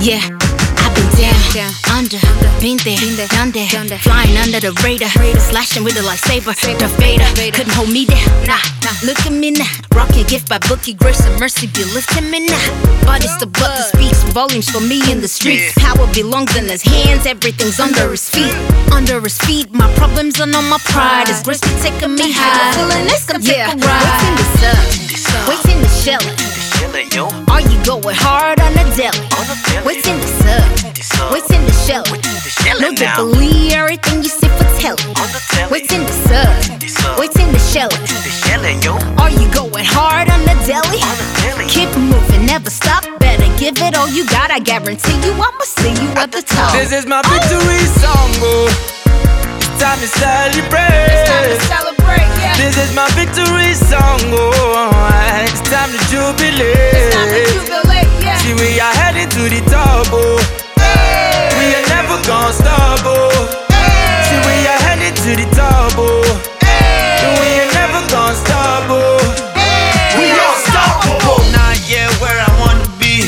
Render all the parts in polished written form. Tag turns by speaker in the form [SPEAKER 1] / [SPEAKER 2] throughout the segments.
[SPEAKER 1] Yeah, I've been down, under, been there, done that. Flying under the radar, slashing with a lightsaber. Darth Vader couldn't hold me down. Nah, look at me now. Rocking gift by Bookie, grace and mercy be lifting me now. But it's the buck that speaks volumes for me in the streets. Power belongs in his hands, everything's under his feet. Under his feet, my problems are not my pride. His grace be taking me high. Feeling it's gonna take a ride. What's in the sun? What's in the shellin'? Are you going hard on the deli? What's in the sub? What's in the shell? No, don't believe everything you see for telling. What's in the sub? What's in the shell? Are you going hard on the deli? Keep moving, never stop. Better give it all you got. I guarantee you I'ma see you at the top.
[SPEAKER 2] This is my victory song, oh. It's time to celebrate.
[SPEAKER 1] It's time to celebrate, yeah.
[SPEAKER 2] This is my victory song, oh. It's time to jubilate.
[SPEAKER 1] It's time to jubilate, yeah.
[SPEAKER 2] See, we are heading to the top, oh. We are never gonna stop, oh. See, we are heading to the top, oh. We are never gonna stop, oh. We are unstoppable. Not yet where I wanna be.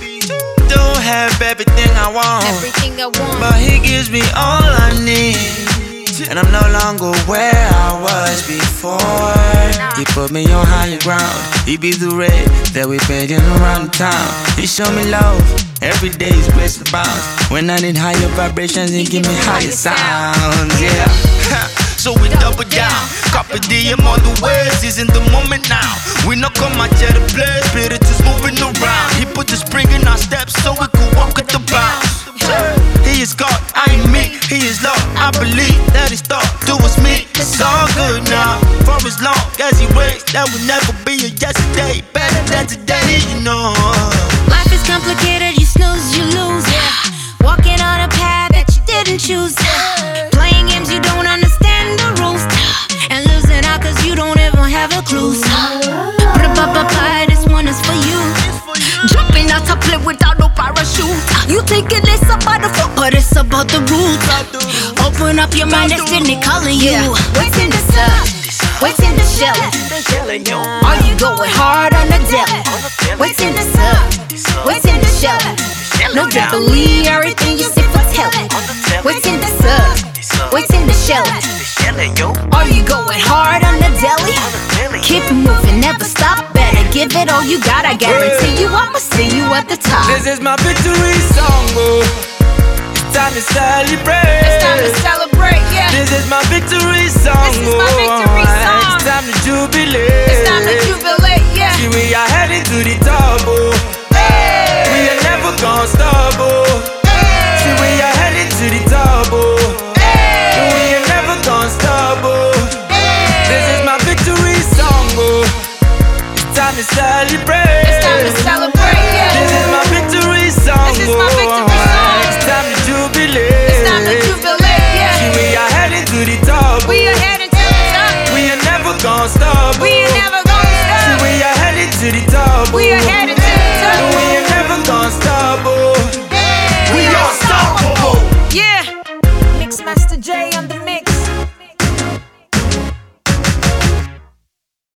[SPEAKER 2] Don't have everything I want, but he gives me all I need. And I'm no longer where I was before. He put me on higher ground. He be the red that we painting around the town. He show me love, every day he's blessed the bounce. When I need higher vibrations, he give me higher sounds, yeah. So we double down, copy DM on the waves, he's in the moment now. We not come out here to play, spirit is moving around. He put the spring in our steps so we can walk at the bounce. He is God, I ain't me, he is Lord. I believe that his thought towards me. It's all good now, for as long as he waits. That will never be a yesterday, better than today, you know.
[SPEAKER 1] Life is complicated, you snooze, you lose, yeah. Walking on a path that you didn't choose, yeah. Playing games you don't understand the rules, and losing out cause you don't even have a clue. This one is for you. Jumping out to play without no parachute. You thinking it's about the fun, but it's about the roots. Open up your mind, destiny calling you. What's in the sun? What's in the shell? Are you going hard on the deli? What's in the sun? What's in the shell? No, don't believe everything you see for telling. What's in the sun? What's in the shell? Are you going hard on the deli? Keep moving, never stop. Better give it all you got. I guarantee you I'ma see you at the top.
[SPEAKER 2] This is my victory song, oh. It's time to celebrate.
[SPEAKER 1] It's time to celebrate, yeah.
[SPEAKER 2] This is my victory song,
[SPEAKER 1] This is my victory song.
[SPEAKER 2] It's time to jubilate.
[SPEAKER 1] It's time to jubilate.